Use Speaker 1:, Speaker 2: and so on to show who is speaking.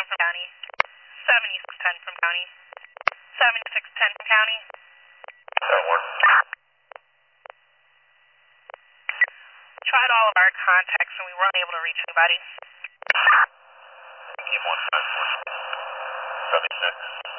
Speaker 1: from county. 7610 from county. 7610 from county. Tried all of our contacts and we weren't able to reach anybody.
Speaker 2: Team 154, 76.